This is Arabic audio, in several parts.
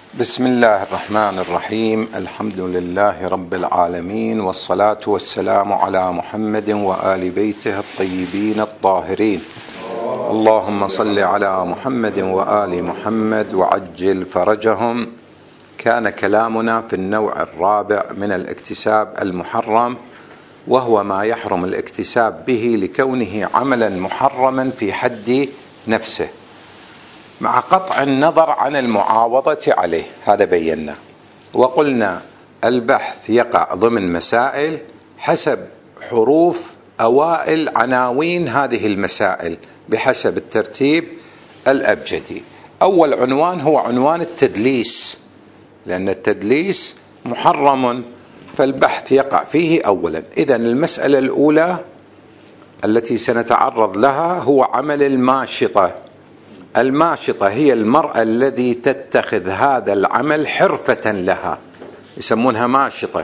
بسم الله الرحمن الرحيم. الحمد لله رب العالمين، والصلاة والسلام على محمد وآل بيته الطيبين الطاهرين. اللهم صل على محمد وآل محمد وعجل فرجهم. كان كلامنا في النوع الرابع من الاكتساب المحرم، وهو ما يحرم الاكتساب به لكونه عملا محرما في حد نفسه، مع قطع النظر عن المعاوضة عليه. هذا بينا وقلنا البحث يقع ضمن مسائل حسب حروف أوائل عناوين هذه المسائل بحسب الترتيب الأبجدي. أول عنوان هو عنوان التدليس، لأن التدليس محرم فالبحث يقع فيه أولا. إذن المسألة الأولى التي سنتعرض لها هو عمل الماشطة. الماشطة هي المرأة التي تتخذ هذا العمل حرفة لها، يسمونها ماشطة.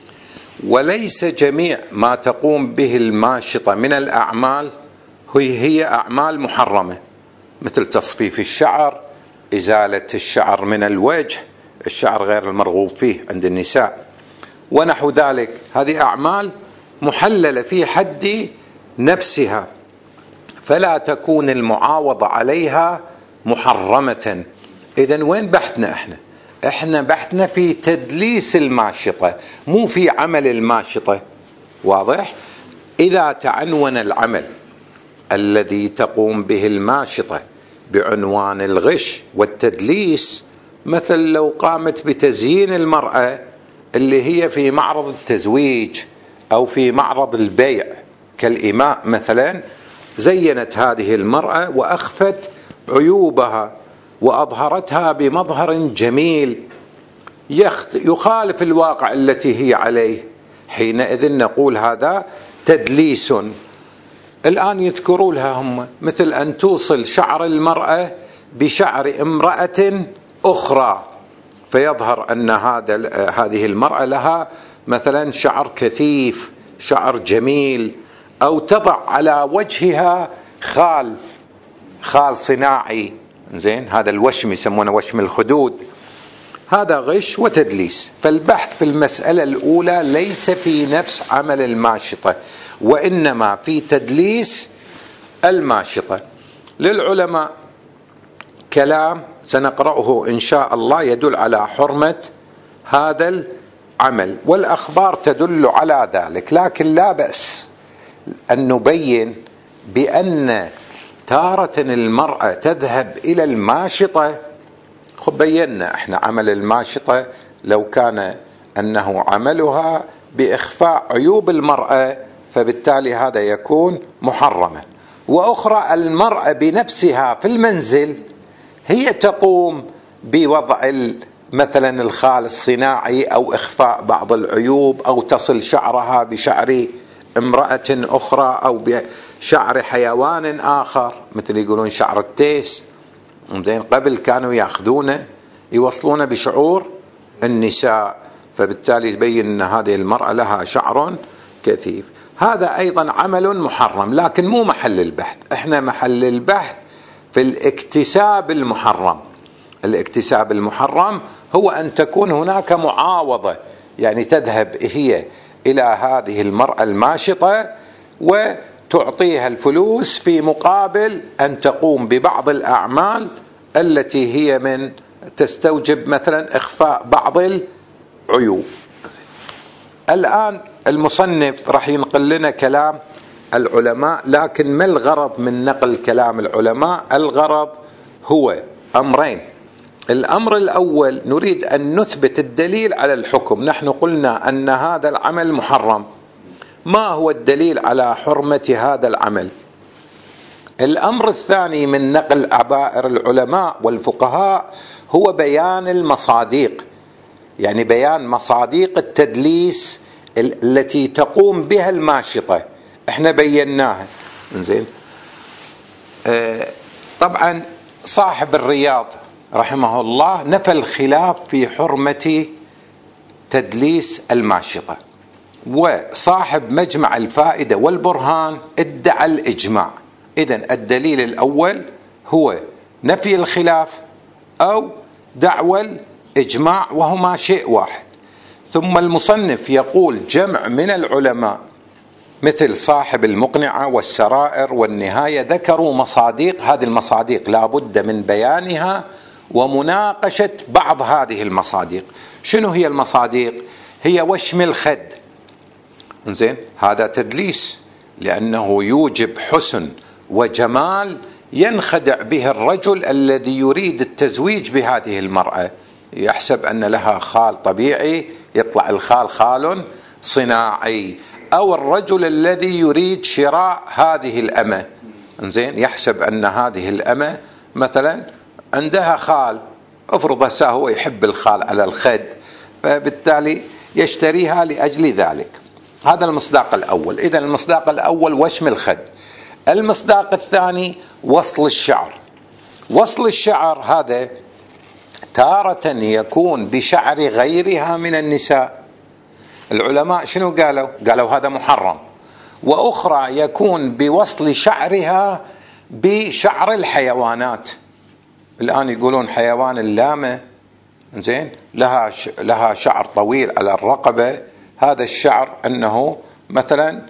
وليس جميع ما تقوم به الماشطة من الأعمال هي أعمال محرمة، مثل تصفيف الشعر، إزالة الشعر من الوجه، الشعر غير المرغوب فيه عند النساء ونحو ذلك. هذه أعمال محللة في حد نفسها، فلا تكون المعاوضة عليها محرمة. إذن وين بحثنا؟ احنا بحثنا في تدليس الماشطة، مو في عمل الماشطة. واضح؟ إذا تعنون العمل الذي تقوم به الماشطة بعنوان الغش والتدليس، مثل لو قامت بتزيين المرأة اللي هي في معرض التزويج أو في معرض البيع كالإماء مثلا، زينت هذه المرأة وأخفت عيوبها وأظهرتها بمظهر جميل يخالف الواقع التي هي عليه، حينئذ نقول هذا تدليس. الآن يذكروا لها هم مثل أن توصل شعر المرأة بشعر امرأة أخرى، فيظهر أن هذه المرأة لها مثلا شعر كثيف، شعر جميل، أو تضع على وجهها خال صناعي، زين، هذا الوشم يسمونه وشم الخدود. هذا غش وتدليس. فالبحث في المسألة الأولى ليس في نفس عمل الماشطة، وإنما في تدليس الماشطة. للعلماء كلام سنقرأه إن شاء الله يدل على حرمة هذا العمل، والأخبار تدل على ذلك، لكن لا بأس أن نبين بأن تارة المرأة تذهب إلى الماشطة. بينا احنا عمل الماشطة لو كان أنه عملها بإخفاء عيوب المرأة فبالتالي هذا يكون محرما. وأخرى المرأة بنفسها في المنزل هي تقوم بوضع مثلا الخال الصناعي أو إخفاء بعض العيوب، أو تصل شعرها بشعر امرأة أخرى أو بشعر حيوان آخر، مثل يقولون شعر التيس. زين، قبل كانوا يأخذونه يوصلونه بشعور النساء، فبالتالي يبين أن هذه المرأة لها شعر كثيف. هذا أيضا عمل محرم، لكن مو محل البحث. احنا محل البحث في الاكتساب المحرم. الاكتساب المحرم هو أن تكون هناك معاوضة، يعني تذهب هي إلى هذه المرأة الماشطة وتعطيها الفلوس في مقابل أن تقوم ببعض الأعمال التي هي من تستوجب مثلا إخفاء بعض العيوب. الآن المصنف راح ينقل لنا كلام العلماء، لكن ما الغرض من نقل كلام العلماء؟ الغرض هو أمرين. الأمر الأول نريد أن نثبت الدليل على الحكم. نحن قلنا أن هذا العمل محرم، ما هو الدليل على حرمة هذا العمل؟ الأمر الثاني من نقل عبائر العلماء والفقهاء هو بيان المصاديق، يعني بيان مصاديق التدليس التي تقوم بها الماشطة. احنا بيناها. زين، طبعا صاحب الرياض رحمه الله نفى الخلاف في حرمة تدليس الماشطة، وصاحب مجمع الفائدة والبرهان ادعى الإجماع. إذن الدليل الأول هو نفي الخلاف أو دعوى إجماع وهما شيء واحد. ثم المصنف يقول جمع من العلماء مثل صاحب المقنعة والسرائر والنهاية ذكروا مصاديق، هذه المصاديق لا بد من بيانها ومناقشة بعض هذه المصاديق. شنو هي المصاديق؟ هي وشم الخد، زين، هذا تدليس لأنه يوجب حسن وجمال ينخدع به الرجل الذي يريد التزويج بهذه المرأة، يحسب أن لها خال طبيعي، يطلع الخال خال صناعي. أو الرجل الذي يريد شراء هذه الأمة، زين، يحسب أن هذه الأمة مثلا عندها خال، افرض هسه هو يحب الخال على الخد، فبالتالي يشتريها لأجل ذلك. هذا المصداق الأول. إذن المصداق الأول وشم الخد. المصداق الثاني وصل الشعر. وصل الشعر هذا تارة يكون بشعر غيرها من النساء، العلماء شنو قالوا؟ قالوا هذا محرم. وأخرى يكون بوصل شعرها بشعر الحيوانات. الآن يقولون حيوان اللامة، زين، لها شعر طويل على الرقبة، هذا الشعر أنه مثلا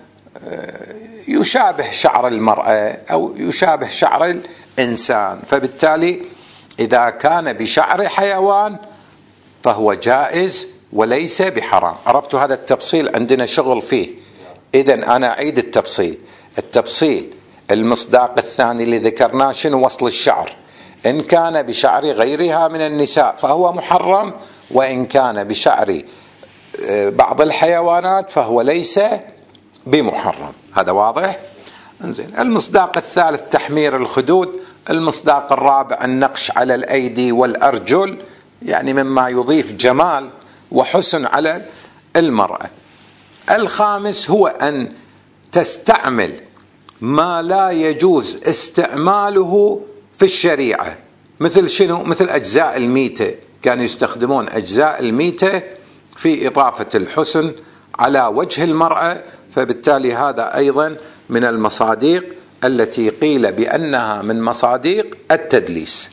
يشابه شعر المرأة أو يشابه شعر الإنسان، فبالتالي إذا كان بشعر حيوان فهو جائز وليس بحرام. عرفتوا هذا التفصيل عندنا شغل فيه. إذن أنا أعيد التفصيل. المصداق الثاني اللي ذكرناه شنو؟ وصل الشعر. إن كان بشعر غيرها من النساء فهو محرم، وإن كان بشعر بعض الحيوانات فهو ليس بمحرم. هذا واضح؟ المصداق الثالث تحمير الخدود. المصداق الرابع النقش على الأيدي والأرجل، يعني مما يضيف جمال وحسن على المرأة. الخامس هو أن تستعمل ما لا يجوز استعماله في الشريعة. مثل شنو؟ مثل أجزاء الميتة، كانوا يستخدمون أجزاء الميتة في إضافة الحسن على وجه المرأة، فبالتالي هذا أيضا من المصاديق التي قيل بأنها من مصاديق التدليس.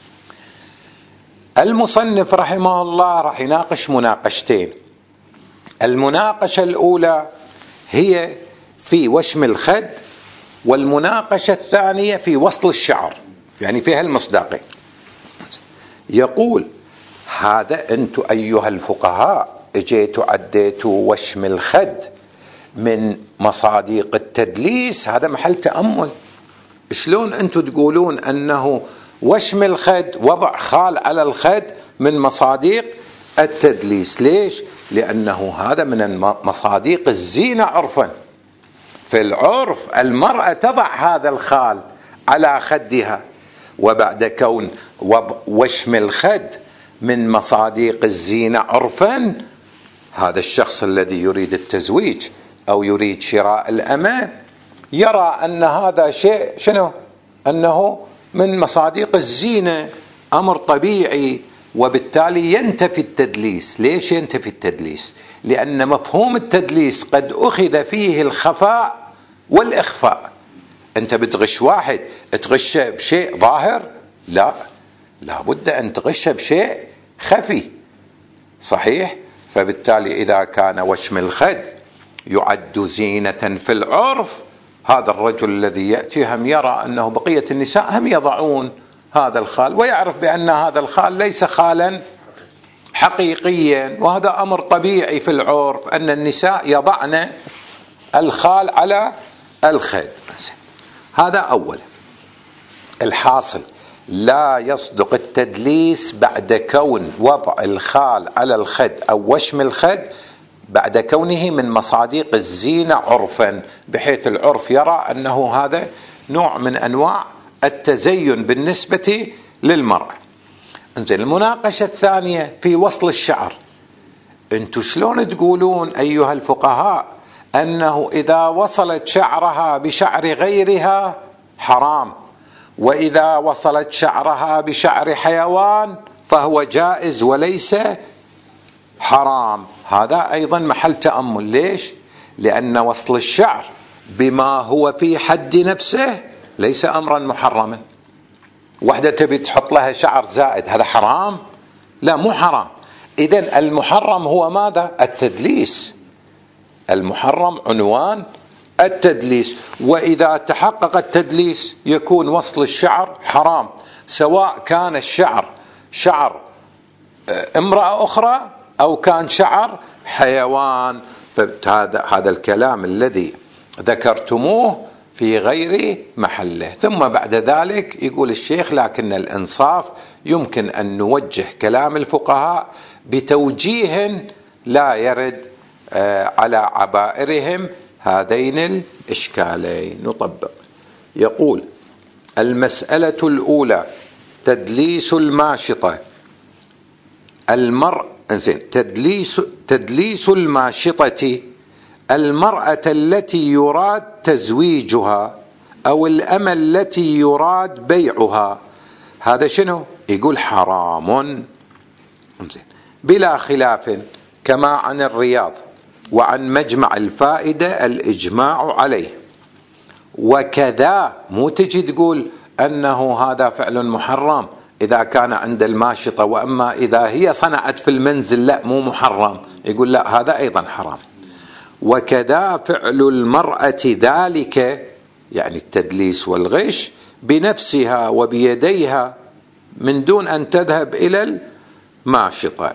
المصنف رحمه الله راح يناقش مناقشتين. المناقشة الأولى هي في وشم الخد، والمناقشة الثانية في وصل الشعر، يعني فيها المصداقين. يقول هذا أنتم أيها الفقهاء اجيتوا عديتوا وشم الخد من مصاديق التدليس، هذا محل تأمل. شلون أنتم تقولون أنه وشم الخد، وضع خال على الخد، من مصاديق التدليس؟ ليش؟ لأنه هذا من مصاديق الزينة عرفا. في العرف المرأة تضع هذا الخال على خدها، وبعد كون وشم الخد من مصاديق الزينة عرفا، هذا الشخص الذي يريد التزويج أو يريد شراء الأمة يرى أن هذا شيء شنو؟ أنه من مصاديق الزينة، أمر طبيعي، وبالتالي ينتفي التدليس. ليش ينتفي التدليس؟ لأن مفهوم التدليس قد أخذ فيه الخفاء والإخفاء. أنت بتغش واحد تغش بشيء ظاهر؟ لا، لابد أن تغش بشيء خفي، صحيح؟ فبالتالي إذا كان وشم الخد يعد زينة في العرف، هذا الرجل الذي يأتي هم يرى أنه بقية النساء هم يضعون هذا الخال، ويعرف بأن هذا الخال ليس خالا حقيقيا، وهذا أمر طبيعي في العرف أن النساء يضعن الخال على الخد. هذا أولا. الحاصل لا يصدق التدليس بعد كون وضع الخال على الخد أو وشم الخد بعد كونه من مصاديق الزينة عرفا، بحيث العرف يرى أنه هذا نوع من أنواع التزين بالنسبة للمرأة. انزين، المناقشة الثانية في وصل الشعر. انتوا شلون تقولون أيها الفقهاء أنه إذا وصلت شعرها بشعر غيرها حرام، وإذا وصلت شعرها بشعر حيوان فهو جائز وليس حرام؟ هذا أيضا محل تأمل. ليش؟ لأن وصل الشعر بما هو في حد نفسه ليس أمرا محرما. وحدة تبي تحط لها شعر زائد، هذا حرام؟ لا مو حرام. إذن المحرم هو ماذا؟ التدليس. المحرم عنوان التدليس، وإذا تحقق التدليس يكون وصل الشعر حرام، سواء كان الشعر شعر امرأة أخرى أو كان شعر حيوان. فهذا الكلام الذي ذكرتموه في غير محله. ثم بعد ذلك يقول الشيخ: لكن الإنصاف يمكن أن نوجه كلام الفقهاء بتوجيه لا يرد على عبائرهم هذين الإشكالين. نطبق. يقول: المسألة الأولى: تدليس الماشطة. تدليس الماشطة المرأة التي يراد تزويجها أو الأمة التي يراد بيعها. هذا شنو؟ يقول حرام بلا خلاف، كما عن الرياض وعن مجمع الفائدة الإجماع عليه. وكذا مو تجي تقول أنه هذا فعل محرم إذا كان عند الماشطة، وأما إذا هي صنعت في المنزل لا مو محرم. يقول لا، هذا أيضا حرام. وكذا فعل المرأة ذلك، يعني التدليس والغش، بنفسها وبيديها من دون أن تذهب إلى الماشطة.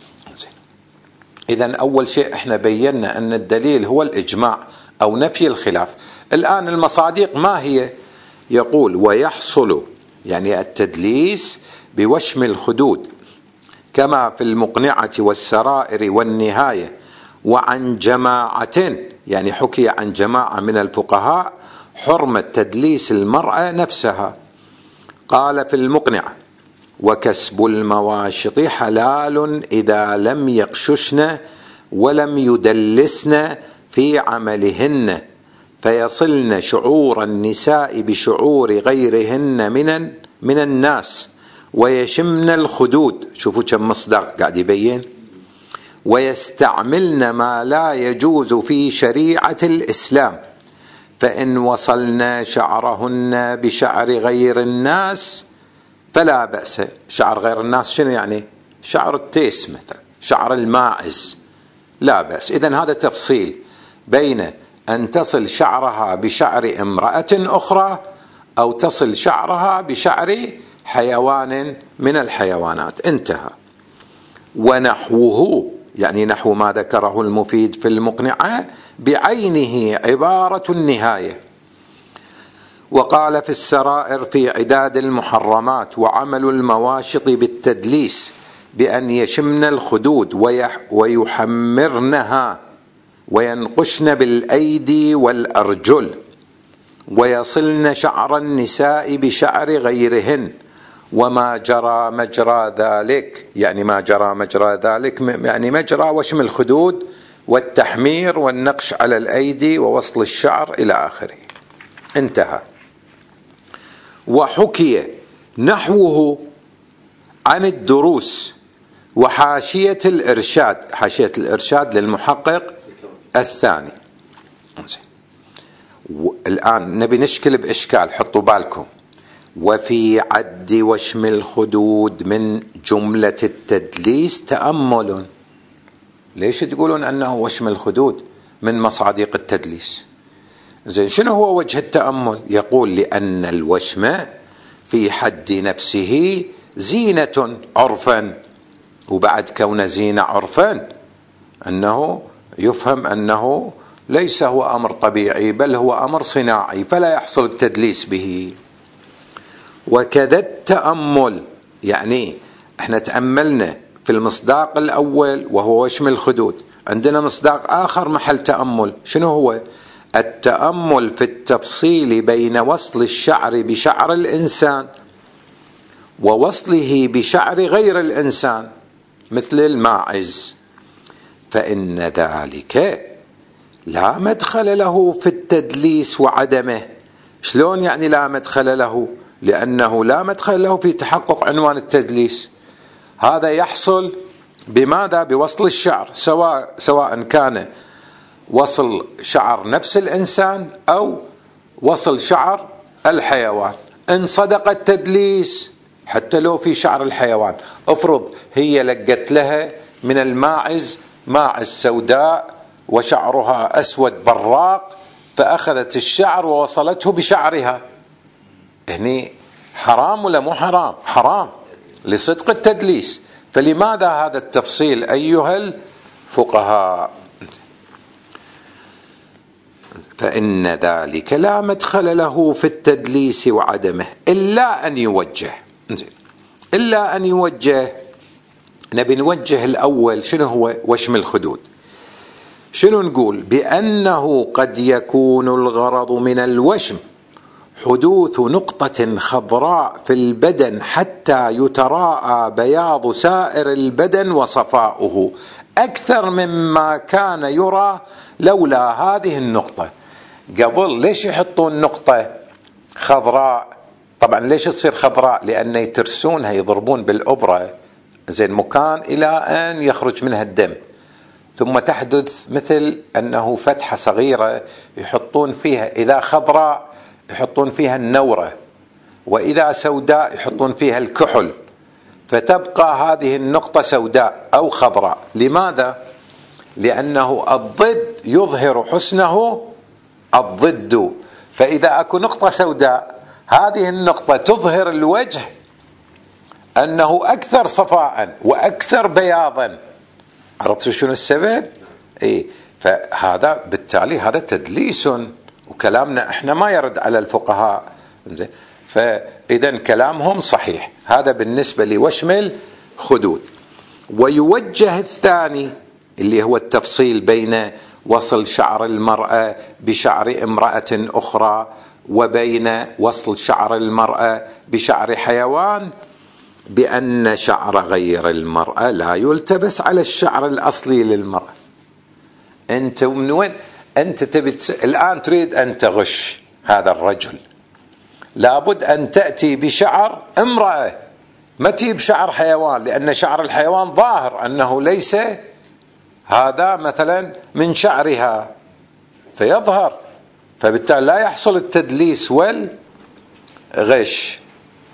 إذن أول شيء احنا بينا أن الدليل هو الإجماع أو نفي الخلاف. الآن المصادق ما هي؟ يقول: ويحصل يعني التدليس بوشم الخدود كما في المقنعة والسرائر والنهاية، وعن جماعة يعني حكي عن جماعة من الفقهاء حرمة تدليس المرأة نفسها. قال في المقنعة: وكسب المواشط حلال إذا لم يغششن ولم يدلسن في عملهن، فيصلن شعور النساء بشعور غيرهن من الناس، ويشمن الخدود. شوفوا كم مصداق قاعد يبين. ويستعملن ما لا يجوز في شريعة الإسلام، فإن وصلن شعرهن بشعر غير الناس فلا بأس. شعر غير الناس شنو يعني؟ شعر التيس مثلا، شعر الماعز، لا بأس. إذن هذا تفصيل بين أن تصل شعرها بشعر امرأة أخرى أو تصل شعرها بشعر حيوان من الحيوانات. انتهى. ونحوه يعني نحو ما ذكره المفيد في المقنعة بعينه عبارة النهاية. وقال في السرائر في عداد المحرمات: وعمل المواشط بالتدليس بأن يشمن الخدود ويحمرنها وينقشن بالأيدي والأرجل، ويصلن شعر النساء بشعر غيرهن، وما جرى مجرى ذلك. يعني ما جرى مجرى ذلك يعني مجرى وشم الخدود والتحمير والنقش على الأيدي ووصل الشعر إلى آخره. انتهى. وحكي نحوه عن الدروس وحاشية الإرشاد. حاشية الإرشاد للمحقق الثاني. الآن نبي نشكل بإشكال، حطوا بالكم. وفي عد وشم الخدود من جملة التدليس تأمل. ليش تقولون أنه وشم الخدود من مصادق التدليس؟ زين، شنو هو وجه التأمل؟ يقول: لأن الوشم في حد نفسه زينة عرفا، وبعد كون زينة عرفا أنه يفهم أنه ليس هو أمر طبيعي بل هو أمر صناعي، فلا يحصل التدليس به. وكذا التأمل، يعني احنا تأملنا في المصداق الأول وهو وشم الخدود، عندنا مصداق آخر محل تأمل. شنو هو؟ التأمل في التفصيل بين وصل الشعر بشعر الإنسان ووصله بشعر غير الإنسان مثل الماعز، فإن ذلك لا مدخل له في التدليس وعدمه. شلون يعني لا مدخل له؟ لأنه لا مدخل له في تحقق عنوان التدليس. هذا يحصل بماذا؟ بوصل الشعر، سواء كان وصل شعر نفس الإنسان أو وصل شعر الحيوان. إن صدق التدليس حتى لو في شعر الحيوان. افرض هي لقت لها من الماعز ماعز سوداء وشعرها أسود براق، فأخذت الشعر ووصلته بشعرها، هني حرام ولا مو حرام؟ حرام لصدق التدليس. فلماذا هذا التفصيل أيها الفقهاء؟ فإن ذلك لا مدخل له في التدليس وعدمه إلا أن يوجه. إلا أن يوجه. نبي نوجه الأول شنو هو وشم الخدود. شنو نقول؟ بأنه قد يكون الغرض من الوشم حدوث نقطة خضراء في البدن حتى يتراءى بياض سائر البدن وصفاؤه أكثر مما كان يرى لولا هذه النقطة. قبل ليش يحطون نقطة خضراء؟ طبعا ليش تصير خضراء؟ لأن يترسونها، يضربون بالأبرة زين مكان إلى أن يخرج منها الدم، ثم تحدث مثل أنه فتحة صغيرة يحطون فيها، إذا خضراء يحطون فيها النورة، وإذا سوداء يحطون فيها الكحل، فتبقى هذه النقطة سوداء أو خضراء. لماذا؟ لأنه الضد يظهر حسنه الضد. فإذا أكو نقطة سوداء، هذه النقطة تظهر الوجه أنه أكثر صفاء وأكثر بياضا. عرفت شنو السبب؟ إيه، فهذا بالتالي هذا تدليس، وكلامنا احنا ما يرد على الفقهاء. فإذا كلامهم صحيح. هذا بالنسبة لوشم الخدود. ويوجه الثاني اللي هو التفصيل بين وصل شعر المرأة بشعر امرأة أخرى وبين وصل شعر المرأة بشعر حيوان، بأن شعر غير المرأة لا يلتبس على الشعر الأصلي للمرأة. أنت من وين؟ أنت تبي الآن تريد أن تغش هذا الرجل، لابد أن تأتي بشعر امرأة، ما تجيب بشعر حيوان، لأن شعر الحيوان ظاهر أنه ليس هذا مثلا من شعرها فيظهر، فبالتالي لا يحصل التدليس والغش.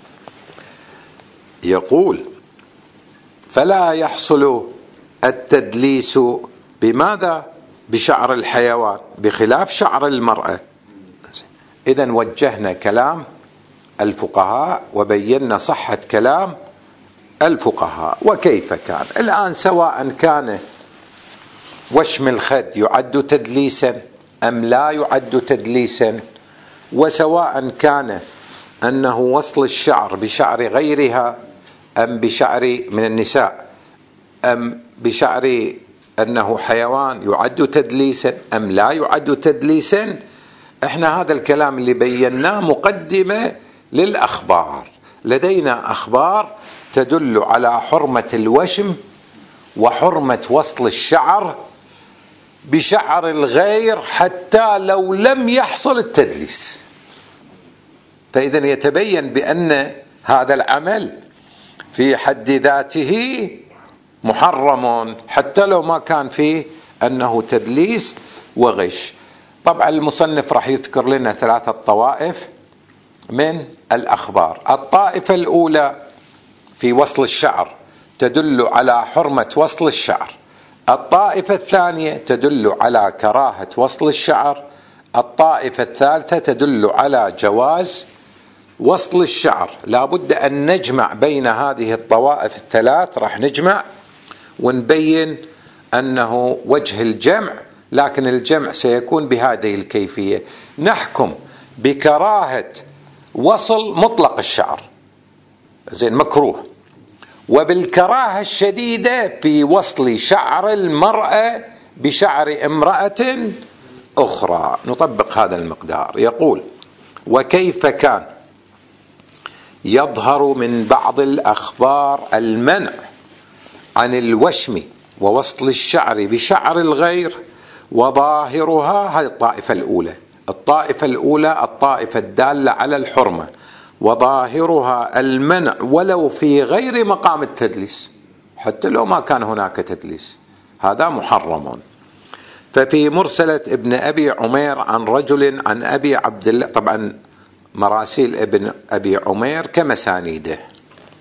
يقول فلا يحصل التدليس بماذا؟ بشعر الحيوان بخلاف شعر المرأة. إذن وجهنا كلام الفقهاء وبينا صحة كلام الفقهاء. وكيف كان الآن، سواء كان وشم الخد يعد تدليسا أم لا يعد تدليسا، وسواء كان أنه وصل الشعر بشعر غيرها أم بشعر من النساء أم بشعر أنه حيوان يعد تدليسا أم لا يعد تدليسا، احنا هذا الكلام اللي بيناه مقدمة للأخبار. لدينا أخبار تدل على حرمة الوشم وحرمة وصل الشعر بشعر الغير حتى لو لم يحصل التدليس. فإذا يتبين بأن هذا العمل في حد ذاته محرم حتى لو ما كان فيه أنه تدليس وغش. طبعا المصنف راح يذكر لنا 3 طوائف من الأخبار. الطائفة الأولى في وصل الشعر تدل على حرمة وصل الشعر. الطائفة الثانية تدل على كراهة وصل الشعر. الطائفة الثالثة تدل على جواز وصل الشعر. لابد أن نجمع بين هذه الطوائف الثلاث، راح نجمع ونبين أنه وجه الجمع، لكن الجمع سيكون بهذه الكيفية: نحكم بكراهة وصل مطلق الشعر زين مكروه، وبالكراهة الشديدة في وصل شعر المرأة بشعر امرأة أخرى. نطبق هذا المقدار. يقول: وكيف كان يظهر من بعض الأخبار المنع عن الوشم ووصل الشعر بشعر الغير، وظاهرها هذه الطائفة الأولى. الطائفة الأولى الطائفة الدالة على الحرمة، وظاهرها المنع ولو في غير مقام التدليس، حتى لو ما كان هناك تدليس هذا محرم. ففي مرسلة ابن أبي عمير عن رجل عن أبي عبد الله، طبعا مراسيل ابن أبي عمير كمسانيده،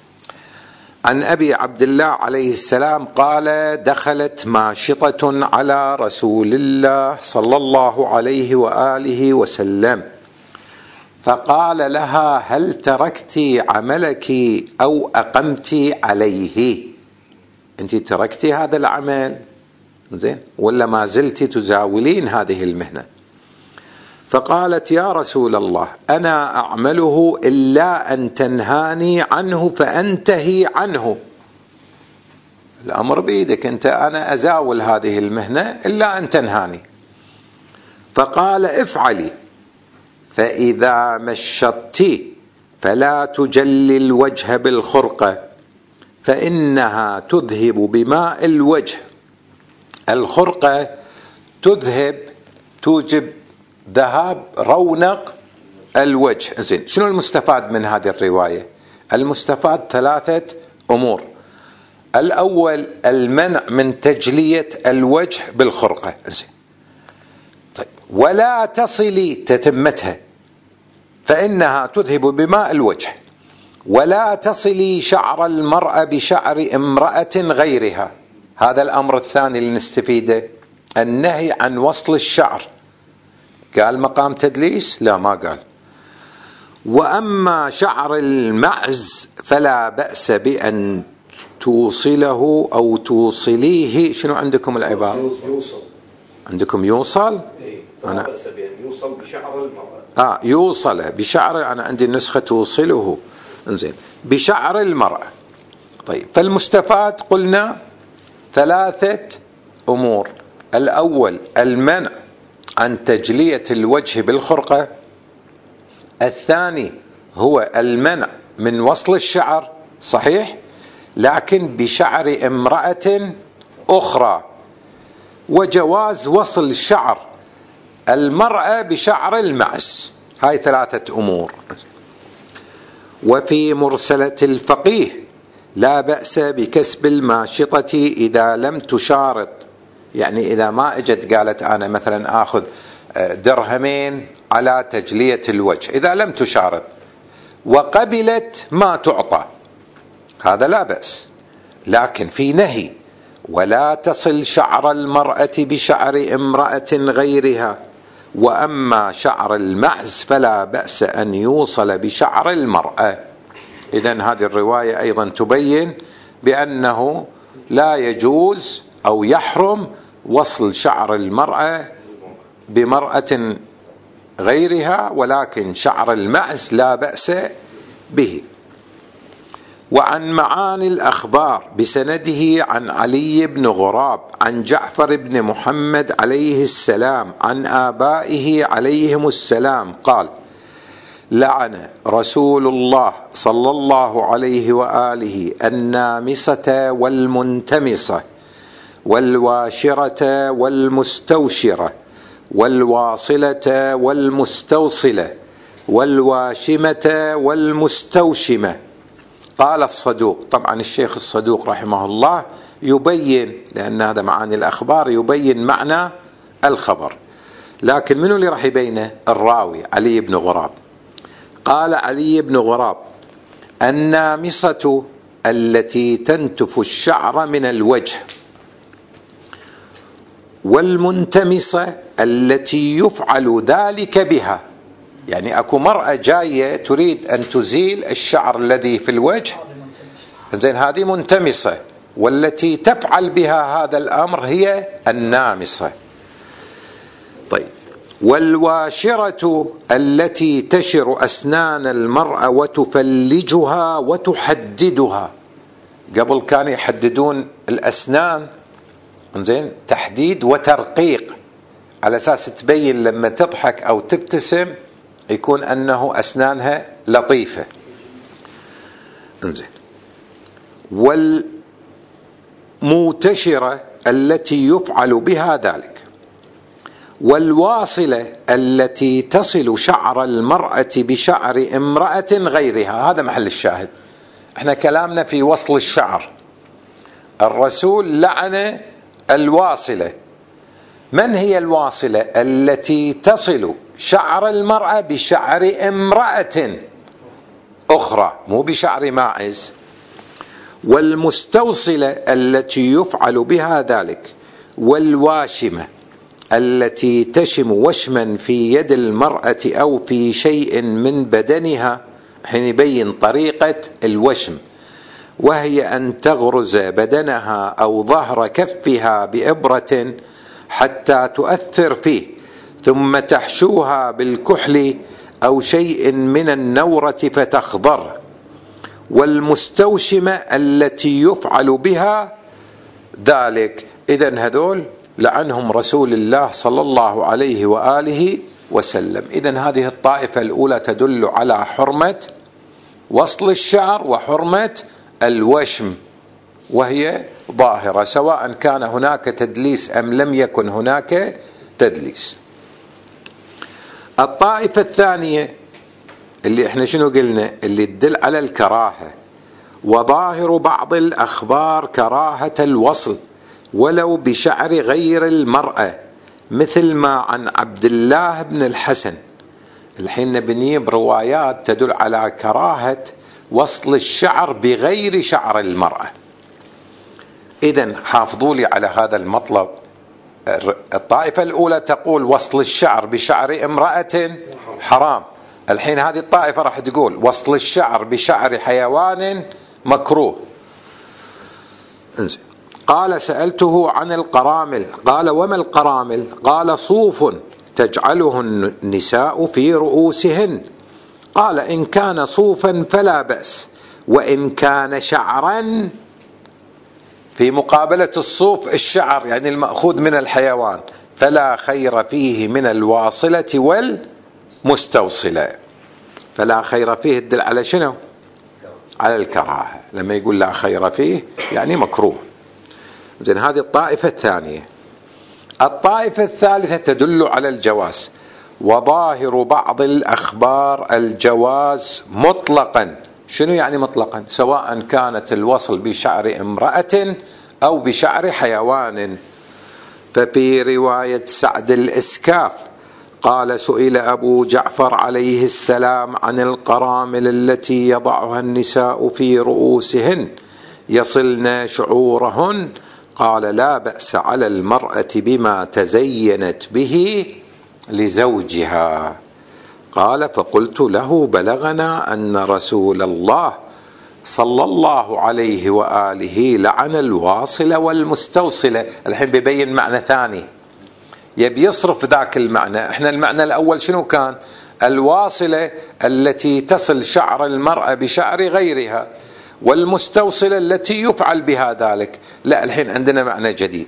عن أبي عبد الله عليه السلام قال: دخلت ماشطة على رسول الله صلى الله عليه وآله وسلم فقال لها: هل تركت عملك أو أقمت عليه؟ أنت تركتي هذا العمل زين ولا ما زلت تزاولين هذه المهنة؟ فقالت: يا رسول الله، أنا أعمله إلا أن تنهاني عنه فأنتهي عنه. الأمر بيدك أنت، أنا أزاول هذه المهنة إلا أن تنهاني. فقال: افعلي، فإذا مشطت فلا تجلي الوجه بالخرقة فإنها تذهب بماء الوجه. الخرقة تذهب، توجب ذهاب رونق الوجه. زين، شنو المستفاد من هذه الرواية؟ المستفاد 3 أمور. الأول المنع من تجلية الوجه بالخرقة. زين، طيب، ولا تصلي تتمتها فإنها تذهب بماء الوجه، ولا تصلي شعر المرأة بشعر امرأة غيرها. هذا الأمر الثاني اللي نستفيده، النهي عن وصل الشعر. قال مقام تدليس؟ لا، ما قال. وأما شعر المعز فلا بأس بأن توصله أو توصليه. شنو عندكم العبارة؟ يوصل. عندكم يوصل؟ فلا بأس بأن يوصل بشعر المرأة. يوصل بشعر، أنا عندي النسخة توصله. انزين، بشعر المرأة. طيب، فالمستفاد قلنا 3 أمور. الأول المنع عن تجلية الوجه بالخرقة. الثاني هو المنع من وصل الشعر، صحيح، لكن بشعر امرأة أخرى، وجواز وصل شعر المرأة بشعر المعز. هاي 3 أمور. وفي مرسلة الفقيه: لا بأس بكسب الماشطة إذا لم تشارط. يعني إذا ما اجت قالت أنا مثلا آخذ 2 درهم على تجلية الوجه، إذا لم تشارط وقبلت ما تعطى، هذا لا بأس. لكن في نهي: ولا تصل شعر المرأة بشعر امرأة غيرها، وأما شعر المعز فلا بأس أن يوصل بشعر المرأة. إذن هذه الرواية أيضا تبين بأنه لا يجوز أو يحرم وصل شعر المرأة بمرأة غيرها، ولكن شعر المعز لا بأس به. وعن معاني الأخبار بسنده عن علي بن غراب عن جعفر بن محمد عليه السلام عن آبائه عليهم السلام قال: لعن رسول الله صلى الله عليه وآله النامصة والمنتمصة والواشرة والمستوشرة والواصلة والمستوصلة والواشمة والمستوشمة. قال الصدوق، طبعا الشيخ الصدوق رحمه الله يبين، لأن هذا معاني الأخبار، يبين معنى الخبر، لكن منو اللي راح يبينه؟ الراوي علي بن غراب. قال علي بن غراب: النامصة التي تنتف الشعر من الوجه، والمنتمصة التي يفعل ذلك بها. يعني أكو مرأة جاية تريد أن تزيل الشعر الذي في الوجه، زين، هذه منتمصة، والتي تفعل بها هذا الأمر هي النامصة. طيب، والواشرة التي تشر أسنان المرأة وتفلجها وتحددها. قبل كانوا يحددون الأسنان، زين، تحديد وترقيق، على أساس تبين لما تضحك أو تبتسم يكون أنه أسنانها لطيفة. زين، والموتشرة التي يفعل بها ذلك، والواصلة التي تصل شعر المرأة بشعر امرأة غيرها. هذا محل الشاهد، احنا كلامنا في وصل الشعر. الرسول لعن الواصلة. من هي الواصلة؟ التي تصل شعر المرأة بشعر امرأة أخرى، مو بشعر ماعز. والمستوصلة التي يفعل بها ذلك، والواشمة التي تشم وشما في يد المرأة أو في شيء من بدنها. حين يبين طريقة الوشم، وهي أن تغرز بدنها أو ظهر كفها بإبرة حتى تؤثر فيه، ثم تحشوها بالكحل أو شيء من النورة فتخضر. والمستوشمة التي يفعل بها ذلك. إذن هذول لعنهم رسول الله صلى الله عليه وآله وسلم. إذن هذه الطائفة الأولى تدل على حرمة وصل الشعر وحرمة الوشم، وهي ظاهرة سواء كان هناك تدليس أم لم يكن هناك تدليس. الطائفة الثانية اللي احنا شنو قلنا؟ اللي تدل على الكراهة. وظاهر بعض الأخبار كراهة الوصل ولو بشعر غير المرأة، مثل ما عن عبد الله بن الحسن. الحين بنجيب روايات تدل على كراهة وصل الشعر بغير شعر المرأة. إذن حافظوا لي على هذا المطلب. الطائفة الأولى تقول وصل الشعر بشعر امرأة حرام. الحين هذه الطائفة راح تقول وصل الشعر بشعر حيوان مكروه. انزين. قال سألته عن القرامل، قال وما القرامل؟ قال صوف تجعله النساء في رؤوسهن. قال إن كان صوفا فلا بأس، وإن كان شعرا، في مقابلة الصوف الشعر يعني المأخوذ من الحيوان، فلا خير فيه من الواصلة والمستوصلة. فلا خير فيه تدل على شنو؟ على الكراهة. لما يقول لا خير فيه يعني مكروه. إذن هذه الطائفة الثانية. الطائفة الثالثة تدل على الجواز. وظاهر بعض الأخبار الجواز مطلقا. شنو يعني مطلقا؟ سواء كانت الوصل بشعر امرأة أو بشعر حيوان. ففي رواية سعد الإسكاف قال سئل أبو جعفر عليه السلام عن القرامل التي يضعها النساء في رؤوسهن يصلن شعورهن، قال لا بأس على المرأة بما تزينت به لزوجها. قال فقلت له بلغنا أن رسول الله صلى الله عليه وآله لعن الواصلة والمستوصلة. الحين بيبين معنى ثاني، يبي يصرف ذاك المعنى. احنا المعنى الأول شنو كان؟ الواصلة التي تصل شعر المرأة بشعر غيرها، والمستوصلة التي يفعل بها ذلك. لا، الحين عندنا معنى جديد.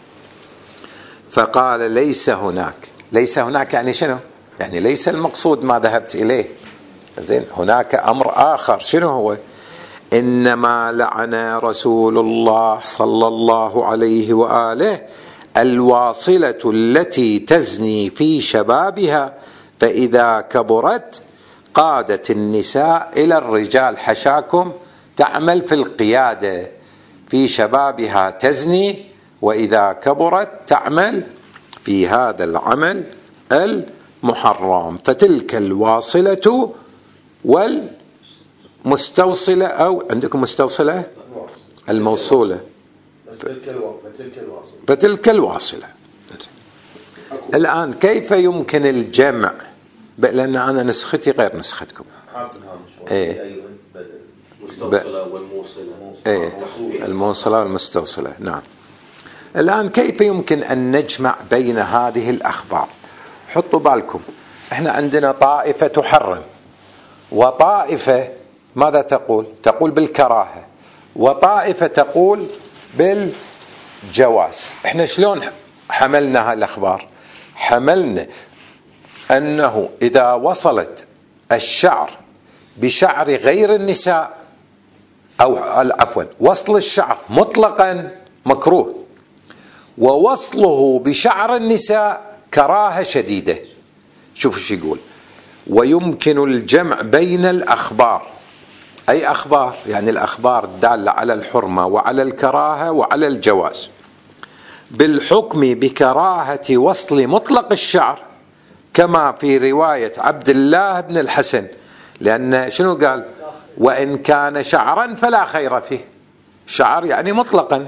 فقال ليس هناك. ليس هناك يعني شنو؟ يعني ليس المقصود ما ذهبت إليه. زين، هناك أمر آخر. شنو هو؟ إنما لعن رسول الله صلى الله عليه وآله الواصلة التي تزني في شبابها، فإذا كبرت قادت النساء إلى الرجال. حشاكم تعمل في القيادة، في شبابها تزني، وإذا كبرت تعمل في هذا العمل المحرم. فتلك الواصلة والمستوصلة، أو عندكم مستوصلة الموصولة، فتلك الواصلة. الآن كيف يمكن الجمع؟ لأن أنا نسختي غير نسختكم. المستوصلة والموصلة. الموصلة والمستوصلة. نعم. الآن كيف يمكن أن نجمع بين هذه الأخبار؟ حطوا بالكم، احنا عندنا طائفة تحرم، وطائفة ماذا تقول؟ تقول بالكراهة، وطائفة تقول بالجواز. احنا شلون حملنا هالأخبار؟ حملنا أنه إذا وصلت الشعر بشعر غير النساء، أو عفوا وصل الشعر مطلقا مكروه، ووصله بشعر النساء كراهة شديدة. شوف ايش يقول: ويمكن الجمع بين الأخبار. أي أخبار؟ يعني الأخبار الدالة على الحرمة وعلى الكراهة وعلى الجواز، بالحكم بكراهة وصل مطلق الشعر، كما في رواية عبد الله بن الحسن. لأن شنو قال؟ وإن كان شعرا فلا خير فيه. شعر يعني مطلقا.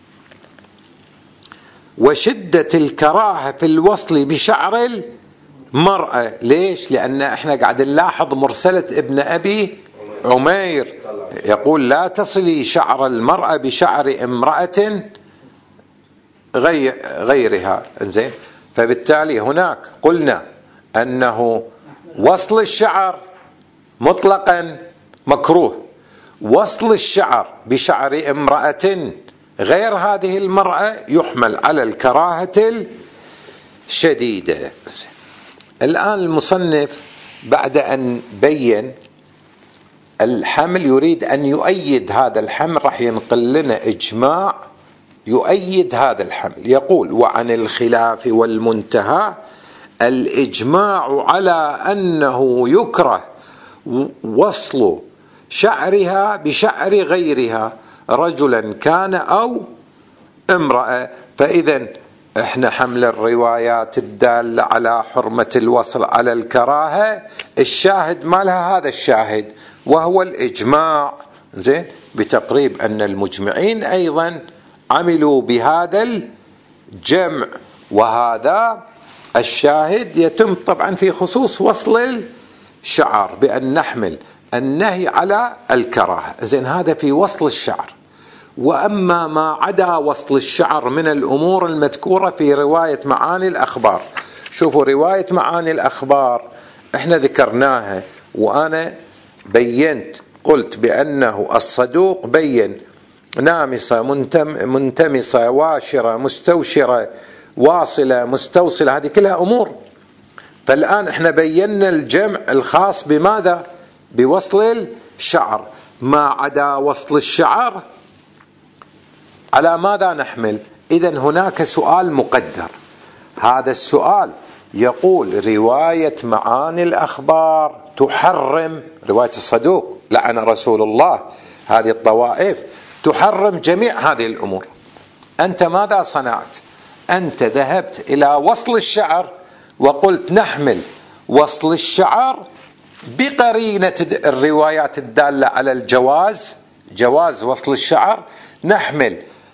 وشدة الكراهة في الوصل بشعر المرأة. ليش؟ لأن احنا قاعد نلاحظ مرسلة ابن أبي عمير يقول لا تصلي شعر المرأة بشعر امرأة غيرها. إنزين، فبالتالي هناك قلنا أنه وصل الشعر مطلقا مكروه، وصل الشعر بشعر امرأة غير هذه المرأة يحمل على الكراهة الشديدة. الآن المصنف بعد أن بين الحمل يريد أن يؤيد هذا الحمل، راح ينقل لنا إجماع يؤيد هذا الحمل. يقول: وعن الخلاف والمنتهى الإجماع على أنه يكره وصل شعرها بشعر غيرها رجلا كان أو امرأة. فإذا احنا حمل الروايات الدالة على حرمة الوصل على الكراهة الشاهد مالها هذا الشاهد وهو الإجماع. زين، بتقريب أن المجمعين أيضا عملوا بهذا الجمع، وهذا الشاهد يتم طبعا في خصوص وصل الشعر بأن نحمل النهي على الكراهة. زين، هذا في وصل الشعر. وأما ما عدا وصل الشعر من الأمور المذكورة في رواية معاني الأخبار. شوفوا رواية معاني الأخبار احنا ذكرناها، وأنا بينت قلت بأنه الصدوق بين نامصة منتمصة واشرة مستوشرة واصلة مستوصلة، هذه كلها أمور. فالآن احنا بينا الجمع الخاص بماذا؟ بوصل الشعر. ما عدا وصل الشعر على ماذا نحمل؟ إذن هناك سؤال مقدر. هذا السؤال يقول رواية معاني الأخبار تحرم، رواية الصدوق لعن رسول الله هذه الطوائف تحرم جميع هذه الأمور. أنت ماذا صنعت؟ أنت ذهبت إلى وصل الشعر وقلت نحمل وصل الشعر بقرينة الروايات الدالة على الجواز، جواز وصل الشعر، نحمل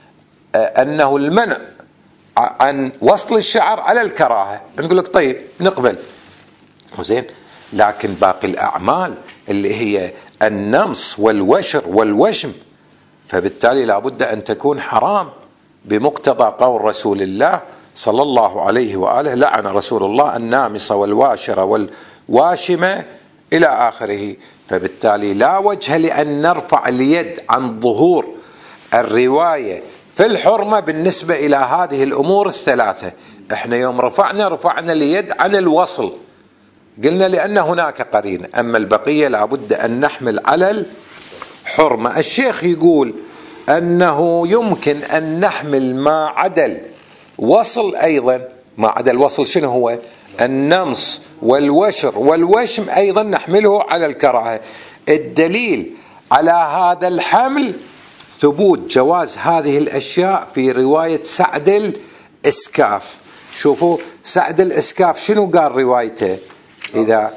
أنه المنع عن وصل الشعر على الكراهة. نقول لك طيب نقبل زين، لكن باقي الأعمال اللي هي النمص والوشر والوشم فبالتالي لابد أن تكون حرام بمقتضى قول رسول الله صلى الله عليه وآله: لعن رسول الله النامصة والواشرة والواشمة إلى آخره. فبالتالي لا وجه لأن نرفع اليد عن ظهور الرواية في الحرمة بالنسبة إلى هذه الأمور الثلاثة. احنا يوم رفعنا اليد عن الوصل قلنا لأن هناك قرينة، أما البقية لابد أن نحمل على الحرمة. الشيخ يقول أنه يمكن أن نحمل ما عدا الوصل أيضا. ما عدا الوصل شنو هو؟ النمص والوشر والوشم أيضا نحمله على الكراهة. الدليل على هذا الحمل ثبوت جواز هذه الأشياء في رواية سعد الإسكاف. شوفوا سعد الإسكاف شنو قال روايته؟ إذا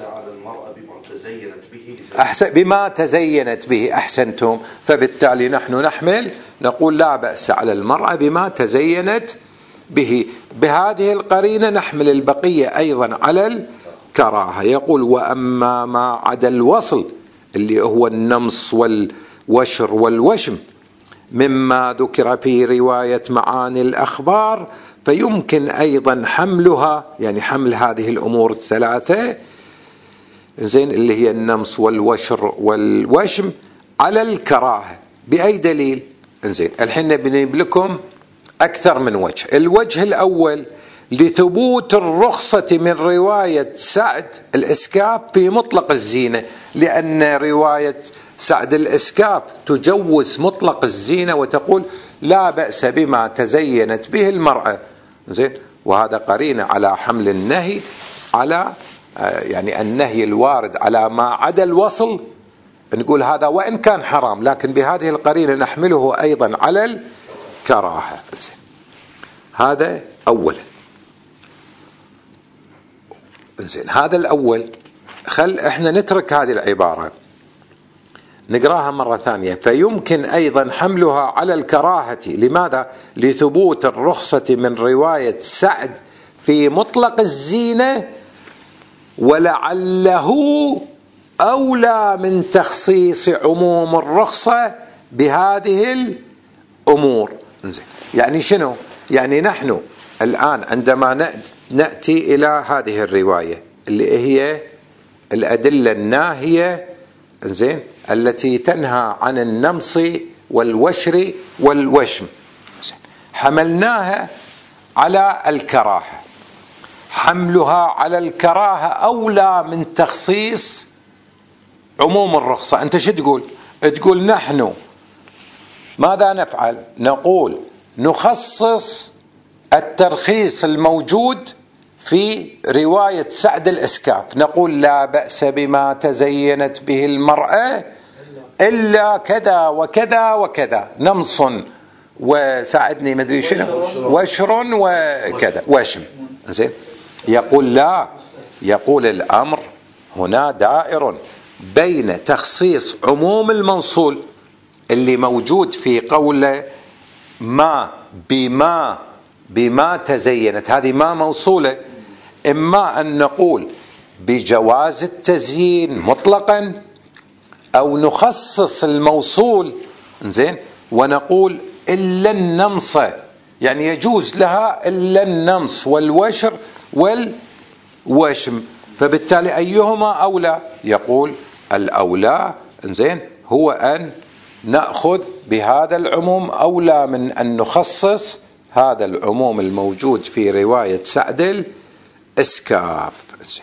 بما تزينت به أحسنتم، فبالتالي نحن نحمل نقول لا بأس على المرأة بما تزينت به. بهذه القرينة نحمل البقية أيضا على الكراهة. يقول: وأما ما عدا الوصل اللي هو النمص والوشر والوشم مما ذكر في رواية معاني الأخبار فيمكن أيضا حملها، يعني حمل هذه الأمور الثلاثة زين اللي هي النمص والوشر والوشم على الكراهة. بأي دليل؟ زين الحين بنجيب لكم أكثر من وجه. الوجه الأول لثبوت الرخصة من رواية سعد الإسكاف في مطلق الزينة، لأن رواية سعد الإسكاف تجوز مطلق الزينة وتقول لا بأس بما تزينت به المرأة. زين، وهذا قرينة على حمل النهي على يعني النهي الوارد على ما عدا الوصل. نقول هذا وإن كان حرام لكن بهذه القرينة نحمله أيضا على الكراهة. هذا أولا. زين، هذا الأول. احنا نترك هذه العبارة. نقراها مرة ثانية. فيمكن أيضا حملها على الكراهة. لماذا؟ لثبوت الرخصة من رواية سعد في مطلق الزينة، ولعله أولى من تخصيص عموم الرخصة بهذه الأمور. يعني شنو؟ يعني نحن الآن عندما نأتي إلى هذه الرواية اللي هي الأدلة الناهية زين التي تنهى عن النمص والوشر والوشم، حملناها على الكراهة. حملها على الكراهة أولى من تخصيص عموم الرخصة. أنت شو تقول؟ تقول نحن ماذا نفعل؟ نقول نخصص الترخيص الموجود في رواية سعد الإسكاف، نقول لا بأس بما تزينت به المرأة إلا كذا وكذا وكذا، نمص وساعدني مدري شنو وشر وكذا وشم. زين، يقول لا، يقول الأمر هنا دائر بين تخصيص عموم الموصول اللي موجود في قوله ما بما تزينت، هذه ما موصولة، إما أن نقول بجواز التزيين مطلقا أو نخصص الموصول زين ونقول إلا النمص، يعني يجوز لها إلا النمص والوشر والوشم. فبالتالي أيهما أولى؟ يقول الأولى زين هو أن نأخذ بهذا العموم أولى من أن نخصص هذا العموم الموجود في رواية سعد الإسكاف.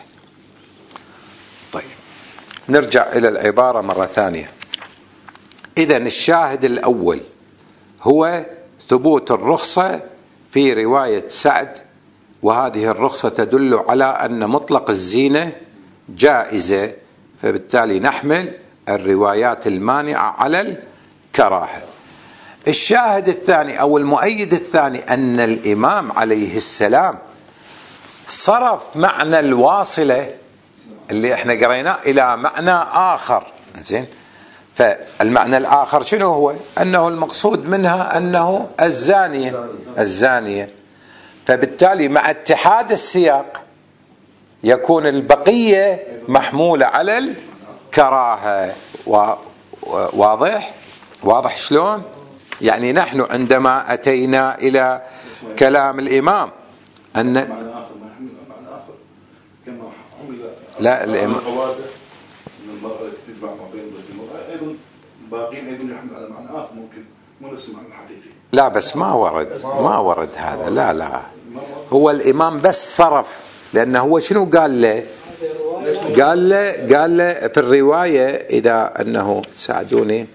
طيب نرجع إلى العبارة مرة ثانية. إذن الشاهد الأول هو ثبوت الرخصة في رواية سعد، وهذه الرخصة تدل على أن مطلق الزينة جائزة، فبالتالي نحمل الروايات المانعة على الكراهة. الشاهد الثاني أو المؤيد الثاني أن الإمام عليه السلام صرف معنى الواصلة اللي احنا قريناه إلى معنى آخر. زين، فالمعنى الآخر شنو هو؟ أنه المقصود منها أنه الزانية، فبالتالي مع اتحاد السياق يكون البقية محمولة على الكراهة. واضح شلون؟ يعني نحن عندما أتينا إلى كلام الإمام أن معنى آخر كما عمل لا الإمام من المرأة تتبع ما بين المرأة أيضا باقين أيضا يحمل على معنى آخر ممكن مو نفس المعنى الحقيقي. لا بس ما ورد هذا. لا هو الإمام بس صرف، لأنه هو شنو قال له؟ قال له في الرواية إذا أنه ساعدوني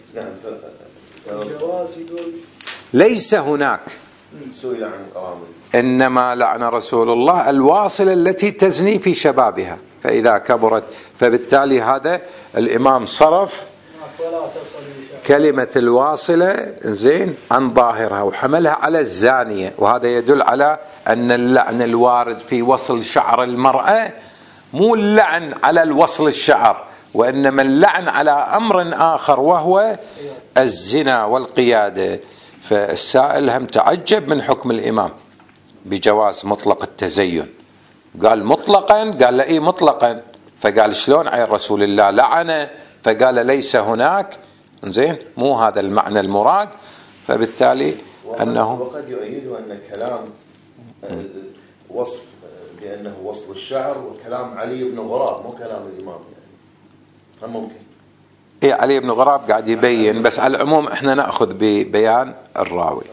ليس هناك سئل عن القرامة، إنما لعن رسول الله الواصلة التي تزني في شبابها فإذا كبرت. فبالتالي هذا الإمام صرف كلمة الواصلة زين عن ظاهرها وحملها على الزانية، وهذا يدل على أن اللعن الوارد في وصل شعر المرأة مو اللعن على الوصل الشعر، وإنما اللعن على أمر آخر وهو الزنا والقيادة. فالسائل هم تعجب من حكم الإمام بجواز مطلق التزين، قال مطلقا، قال له إيه مطلقا، فقال شلون عين رسول الله لعنه، فقال ليس هناك زين مو هذا المعنى المراد. فبالتالي أنه وقد يؤيد أن كلام وصف بأنه وصل الشعر وكلام علي بن غراب مو كلام الإمام، يعني ممكن إيه علي بن غراب قاعد يبين، بس على العموم احنا نأخذ ببيان الراوي.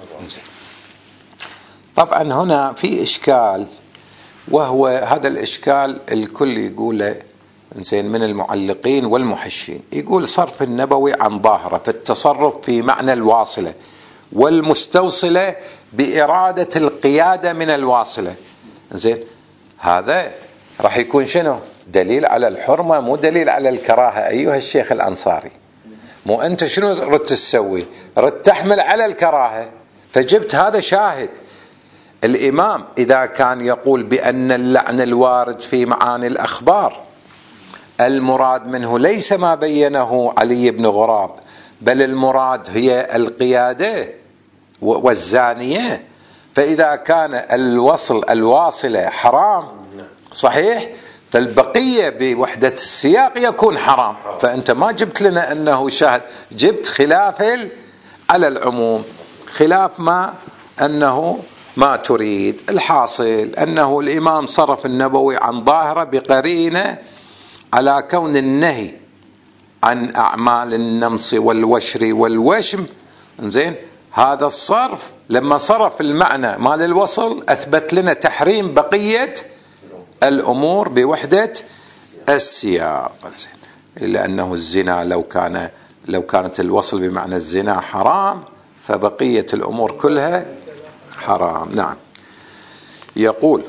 طبعا هنا في إشكال، وهو هذا الإشكال الكل يقوله إنسان من المعلقين والمحشين، يقول صرف النبوي عن ظاهرة في التصرف في معنى الواصلة والمستوصلة بإرادة القيادة من الواصلة. زين، هذا راح يكون شنو؟ دليل على الحرمة مو دليل على الكراهة أيها الشيخ الأنصاري. مو أنت شنو رد تسوي؟ رد تحمل على الكراهة، فجبت هذا شاهد. الإمام إذا كان يقول بأن اللعن الوارد في معاني الأخبار المراد منه ليس ما بينه علي بن غراب، بل المراد هي القيادة والزانية. فإذا كان الواصلة حرام صحيح، فالبقية بوحدة السياق يكون حرام. فأنت ما جبت لنا أنه شاهد، جبت خلاف على العموم، خلاف أنه ما تريد. الحاصل أنه الإمام صرف النبوي عن ظاهرة بقرينة على كون النهي عن أعمال النمص والوشر والوشم. زين، هذا الصرف لما صرف المعنى مال الوصل أثبت لنا تحريم بقية الأمور بوحدة السياق. إلا أنه الزنا لو كانت الوصل بمعنى الزنا حرام، فبقية الأمور كلها حرام. نعم. يقول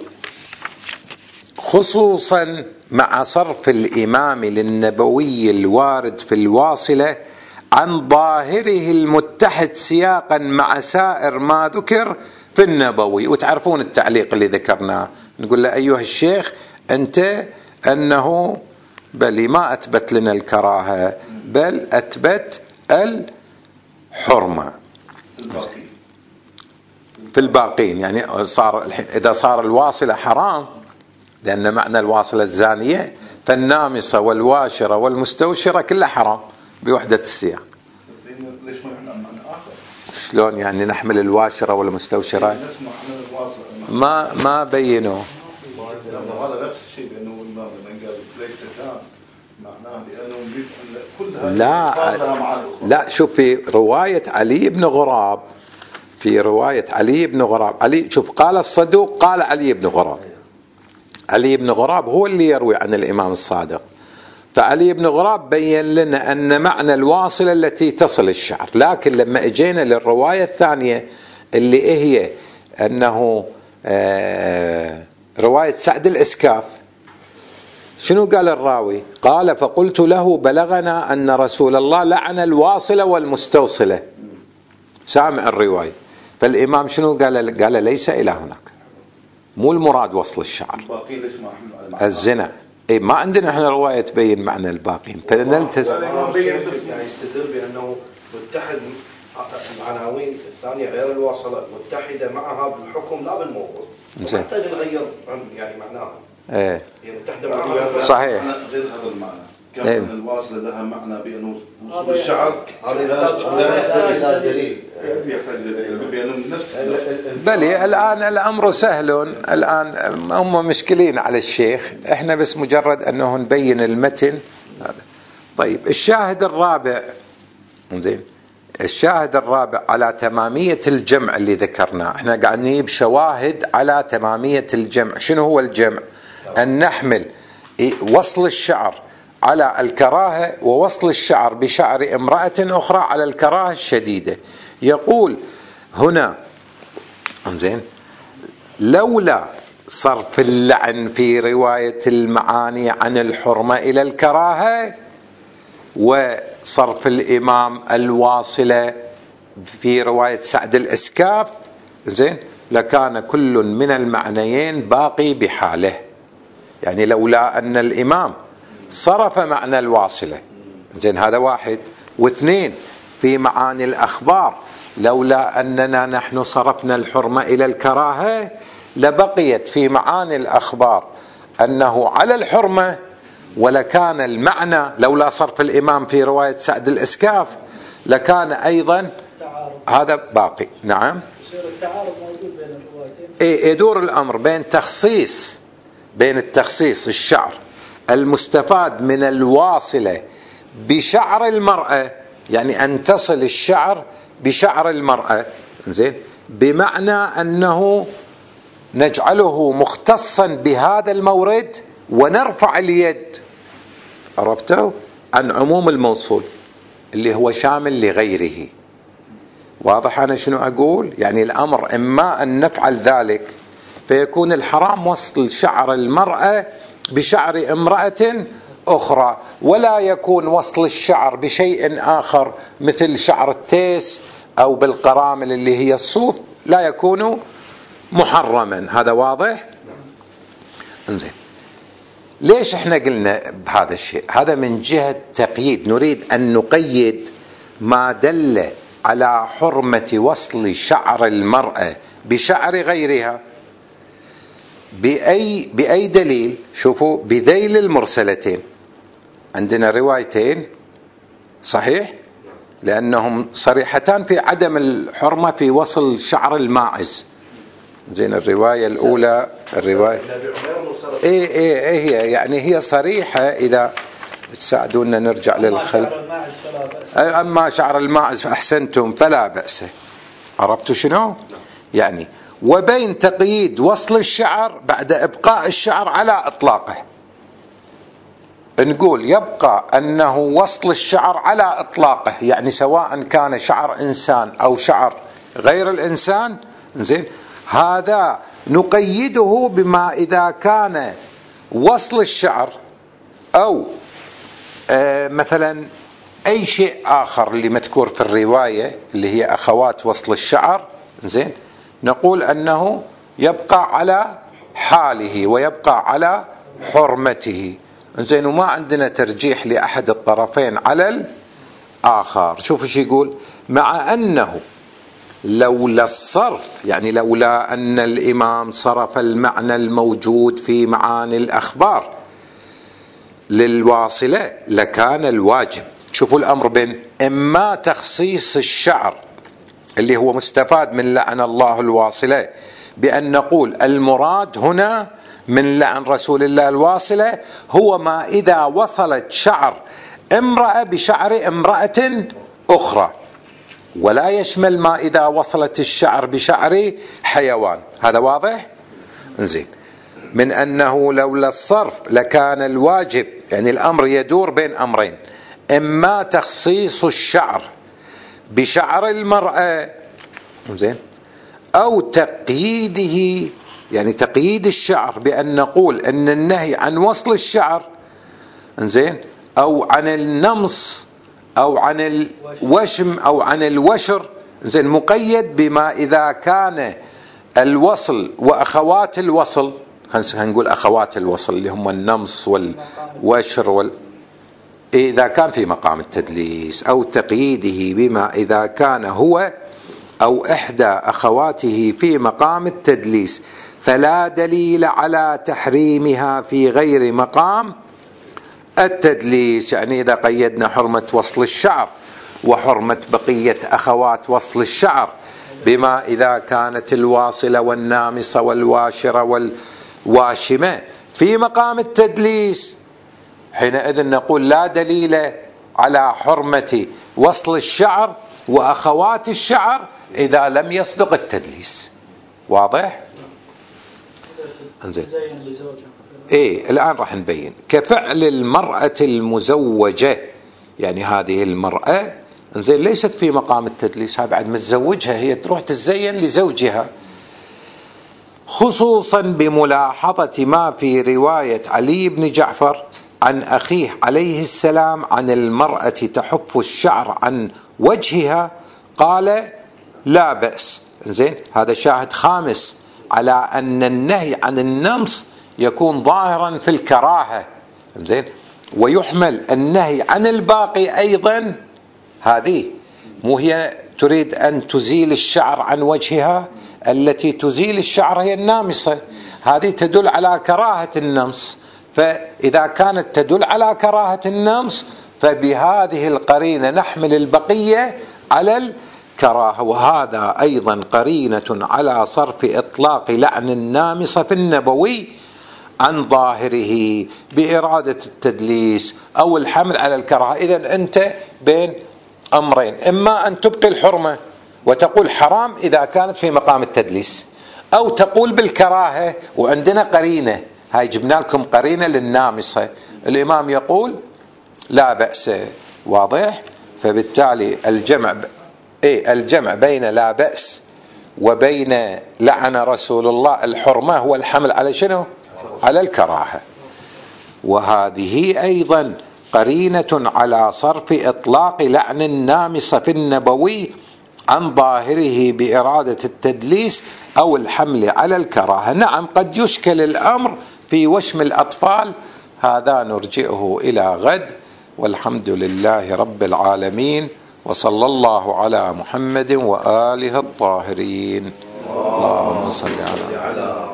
خصوصا مع صرف الإمام للنبوي الوارد في الواصلة عن ظاهره المتحد سياقا مع سائر ما ذكر في النبوي. وتعرفون التعليق اللي ذكرناه، نقول له أيها الشيخ أنت أنه بل ما أثبت لنا الكراهة، بل أثبت الحرمة في الباقين. يعني صار إذا صار الواصلة حرام، لأن معنى الواصلة الزانية، فالنامصة والواشرة والمستوشرة كلها حرام بوحدة السياق. ليش ما نحمل معنى آخر؟ شلون يعني نحمل الواشرة والمستوشرة؟ ما بينوا. هذا نفس الشيء، بأنه الإمام لما قال ليس كان معناه بأنه كل هذه لا شوف، في رواية علي بن غراب، علي شوف قال الصدوق، قال علي بن غراب هو اللي يروي عن الإمام الصادق. فعلي بن غراب بين لنا أن معنى الواصلة التي تصل الشعر. لكن لما اجينا للرواية الثانية اللي هي أنه رواية سعد الإسكاف، شنو قال الراوي؟ قال فقلت له بلغنا أن رسول الله لعن الواصلة والمستوصلة. سامع الرواية. فالإمام شنو قال ليس إلى هناك، مو المراد وصل الشعر، الزنا. ما عندنا احنا رواية تبين معنى الباقين، فنلتزم. يعني يستدل بأنه متحد العناوين الثانية غير الواصلة متحدة معها بالحكم لا بالموضوع، نحتاج نغير يعني معناها. هي متحدة معها صحيح. غير هذا المعنى، كان الواصلة لها معنى بأنه وصول الشعر، هذا دليل بأنه نفس. بلي الآن الأمر سهل، الآن هم مشكلين على الشيخ، احنا بس مجرد أنه نبين المتن هذا. طيب الشاهد الرابع، زين، الشاهد الرابع على تمامية الجمع اللي ذكرناه. احنا قاعد نجيب شواهد على تمامية الجمع. شنو هو الجمع؟ أن نحمل وصل الشعر على الكراهة، ووصل الشعر بشعر امرأة أخرى على الكراهة الشديدة. يقول هنا زين لولا صرف اللعن في رواية المعاني عن الحرمة إلى الكراهة، وصرف الإمام الواصلة في رواية سعد الإسكاف، زين، لكان كل من المعنيين باقي بحاله. يعني لولا أن الإمام صرف معنى الواصلة، زين، هذا واحد. واثنين، في معاني الأخبار لولا أننا نحن صرفنا الحرمة إلى الكراهة، لبقيت في معاني الأخبار أنه على الحرمة، ولكان المعنى لولا صرف الإمام في رواية سعد الإسكاف لكان أيضا هذا باقي. نعم، يصير التعارض موجود بين الروايتين. يدور الأمر بين التخصيص الشعر المستفاد من الواصلة بشعر المرأة، يعني أن تصل الشعر بشعر المرأة، زين، بمعنى أنه نجعله مختصا بهذا المورد ونرفع اليد، عرفته، عن عموم الموصول اللي هو شامل لغيره. واضح أنا شنو أقول؟ يعني الأمر إما أن نفعل ذلك فيكون الحرام وصل شعر المرأة بشعر امرأة أخرى، ولا يكون وصل الشعر بشيء آخر مثل شعر التيس أو بالقرامل اللي هي الصوف، لا يكون محرما. هذا واضح؟ انزين. ليش احنا قلنا بهذا الشيء؟ هذا من جهة تقييد، نريد أن نقيد ما دل على حرمة وصل شعر المرأة بشعر غيرها. بأي دليل؟ شوفوا، بذيل المرسلتين عندنا روايتين صحيح، لأنهم صريحتان في عدم الحرمة في وصل شعر الماعز. زين، الرواية الأولى الرواية إيه هي يعني هي صريحة. إذا تساعدونا نرجع للخلف. أما شعر الماعز فأحسنتم فلا بأس. عرفتوا شنو يعني؟ وبين تقييد وصل الشعر بعد إبقاء الشعر على إطلاقه، نقول يبقى أنه وصل الشعر على إطلاقه، يعني سواء كان شعر إنسان أو شعر غير الإنسان. زين، هذا نقيده بما إذا كان وصل الشعر أو مثلا أي شيء آخر اللي مذكور في الرواية اللي هي أخوات وصل الشعر. زين، نقول أنه يبقى على حاله ويبقى على حرمته. زين، وما عندنا ترجيح لأحد الطرفين على الآخر. شوف ايش يقول: مع أنه لولا الصرف، يعني لولا أن الإمام صرف المعنى الموجود في معاني الأخبار للواصلة لكان الواجب. شوفوا الأمر بين إما تخصيص الشعر اللي هو مستفاد من لعن الله الواصلة بأن نقول المراد هنا من لعن رسول الله الواصلة هو ما إذا وصلت شعر امرأة بشعر امرأة أخرى، ولا يشمل ما إذا وصلت الشعر بشعر حيوان. هذا واضح؟ انزين، من أنه لولا الصرف لكان الواجب، يعني الأمر يدور بين أمرين: إما تخصيص الشعر بشعر المرأة، زين، أو تقييده، يعني تقييد الشعر بأن نقول أن النهي عن وصل الشعر، زين، أو عن النمص أو عن الوشم أو عن الوشر، زين، مقيد بما إذا كان الوصل وأخوات الوصل، خلينا نقول أخوات الوصل اللي هم النمص والوشر إذا كان في مقام التدليس، أو تقييده بما إذا كان هو أو إحدى أخواته في مقام التدليس، فلا دليل على تحريمها في غير مقام التدليس. يعني إذا قيدنا حرمة وصل الشعر وحرمة بقية أخوات وصل الشعر بما إذا كانت الواصلة والنامصة والواشرة والواشمة في مقام التدليس، حينئذ نقول لا دليل على حرمة وصل الشعر وأخوات الشعر إذا لم يصدق التدليس. واضح؟ إيه، الآن راح نبين. كفعل المرأة المزوجة، يعني هذه المرأة زين ليست في مقام التدليس، بعد متزوجها، هي تروح تزين لزوجها، خصوصا بملاحظة ما في رواية علي بن جعفر عن أخيه عليه السلام عن المرأة تحف الشعر عن وجهها قال لا بأس. زين، هذا شاهد خامس على أن النهي عن النمص يكون ظاهرا في الكراهة. زين، ويحمل النهي عن الباقي أيضا. هذه مو هي تريد أن تزيل الشعر عن وجهها، التي تزيل الشعر هي النامصة، هذه تدل على كراهة النمص. فإذا كانت تدل على كراهة النمص فبهذه القرينة نحمل البقية على الكراهة، وهذا أيضا قرينة على صرف إطلاق لعن النامصة في النبوي عن ظاهره بإرادة التدليس أو الحمل على الكراهة. إذن أنت بين أمرين: إما أن تبقي الحرمة وتقول حرام إذا كانت في مقام التدليس، أو تقول بالكراهة. وعندنا قرينة، هاي جبنا لكم قرينة للنامصة، الإمام يقول لا بأس. واضح؟ فبالتالي الجمع بين لا بأس وبين لعن رسول الله الحرمة هو الحمل على شنو؟ على الكراهة. وهذه أيضا قرينة على صرف إطلاق لعن النامصة في النبوي عن ظاهره بإرادة التدليس أو الحمل على الكراهة. نعم، قد يشكل الأمر في وشم الأطفال، هذا نرجئه إلى غد، والحمد لله رب العالمين، وصلى الله على محمد وآله الطاهرين. اللهم صل على